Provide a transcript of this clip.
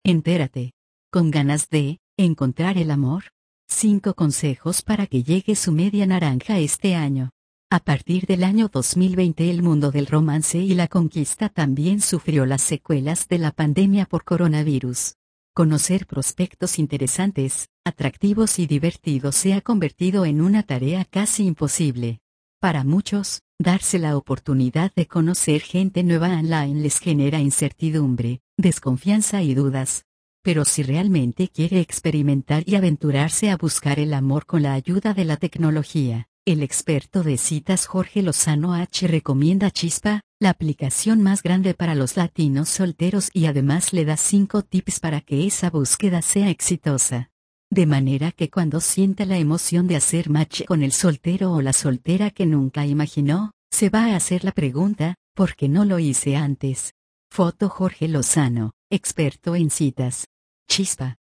Entérate. ¿Con ganas de encontrar el amor? 5 consejos para que llegue su media naranja este año. A partir del año 2020 el mundo del romance y la conquista también sufrió las secuelas de la pandemia por coronavirus. Conocer prospectos interesantes, atractivos y divertidos se ha convertido en una tarea casi imposible. Para muchos, darse la oportunidad de conocer gente nueva online les genera incertidumbre, desconfianza y dudas. Pero si realmente quiere experimentar y aventurarse a buscar el amor con la ayuda de la tecnología, el experto de citas Jorge Lozano H recomienda Chispa, la aplicación más grande para los latinos solteros, y además le da 5 tips para que esa búsqueda sea exitosa. De manera que cuando sienta la emoción de hacer match con el soltero o la soltera que nunca imaginó, se va a hacer la pregunta, ¿por qué no lo hice antes? Foto Jorge Lozano, experto en citas. Chispa.